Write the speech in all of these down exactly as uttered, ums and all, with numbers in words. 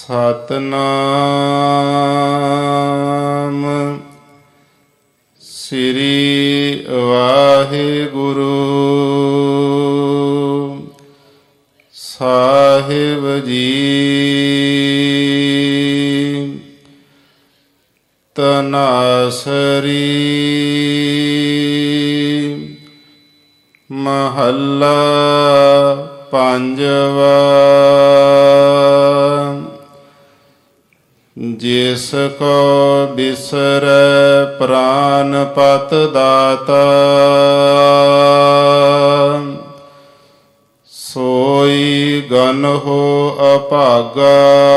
ਸਤਿਨਾਮ ਸ੍ਰੀ ਵਾਹਿਗੁਰੂ ਸਾਹਿਬ ਜੀ। ਤਨਾਸਰੀ ਮਹੱਲਾ ਪੰਜਵਾ। ਜਿਸ ਕੋ ਬਿਸਰੈ ਪ੍ਰਾਨ ਪਤ ਦਾਤਾ ਸੋਈ ਗਨਹੁ ਅਭਾਗਾ।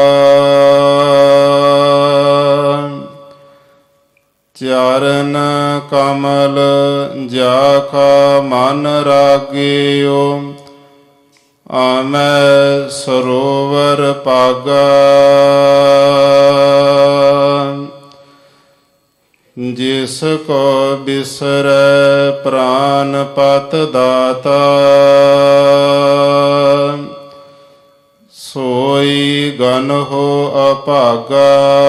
ਚਰਨ ਕਮਲ ਜਾ ਕਾ ਮਨ ਰਾਗਿਓ ਆਮੈ ਸਰੋਵਰ ਪਾਗਾ। ਜਿਸ ਕੋ ਬਿਸਰੈ ਪ੍ਰਾਨ ਪਤ ਦਾਤਾ ਸੋਈ ਗਨਹੁ ਅਭਾਗਾ।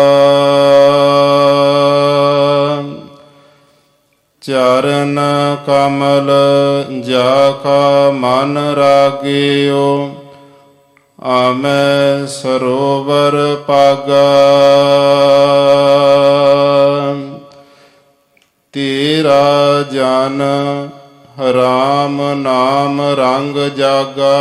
ਚਰਨ ਕਮਲ ਜਾ ਕਾ ਮਨ ਰਾਗਿਓ ਆਮੈ ਸਰੋਵਰ ਪਾਗਾ। ਤੇਰਾ ਜਨ ਰਾਮ ਨਾਮ ਰੰਗ ਜਾਗਾ।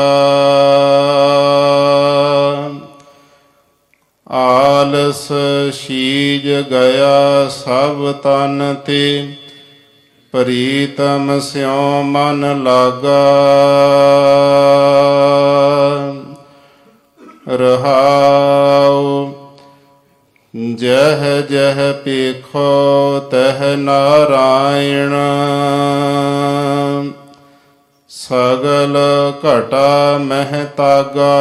ਆਲਸ ਸੀਜ ਗਿਆ ਸਭ ਤਨ ਤੇ ਪ੍ਰੀਤਮ ਸਿਉ ਮਨ ਲਾਗਾ। ਰਹਾਉ ਜਹ ਜਹ ਪੇਖੋ ਤਹ ਨਾਰਾਇਣ ਸਗਲ ਘਟਾ ਮਹਿ ਤਾਗਾ।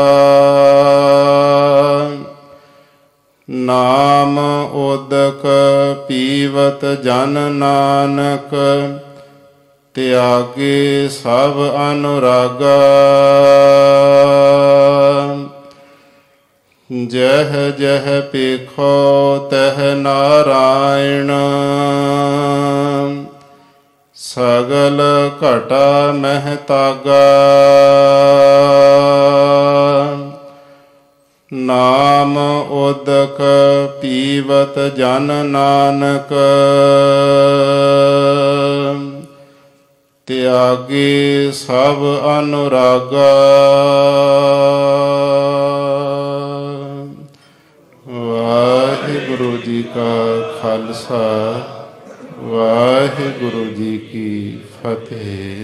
ਨਾਮ ਉਦਕ ਪੀਵਤ ਜਨ ਨਾਨਕ ਤਿਆਗੇ ਸਭ ਅਨੁਰਾਗਾ। ਜਹ ਜਹ ਪੇਖੋ ਤਹ ਨਾਰਾਇਣ ਸਗਲ ਘਟਾ ਮਹਿ ਤਾਗਾ। ਨਾਮ ਉਦਕ ਪੀਵਤ ਜਨ ਨਾਨਕ ਤਿਆਗੇ ਸਭ ਅਨੁਰਾਗਾ। ਵਾਹਿਗੁਰੂ ਜੀ ਕਾ ਖਾਲਸਾ ਵਾਹਿਗੁਰੂ ਜੀ ਕੀ ਫਤਿਹ।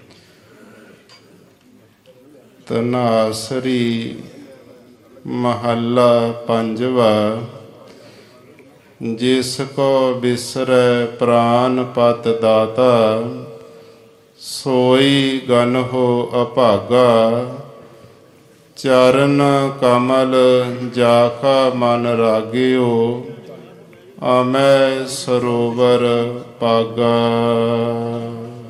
ਤਨਾਸਰੀ ਮਹੱਲਾ ਪੰਜਵਾ। ਜਿਸ ਕੋ ਬਿਸਰੈ ਪ੍ਰਾਨ ਪਤ ਦਾਤਾ ਸੋਈ ਗਨਹੁ ਅਭਾਗਾ। ਚਰਨ ਕਮਲ ਜਾ ਕਾ ਮਨ ਰਾਗਿਓ ਆਮੈ ਸਰੋਵਰ ਪਾਗਾ।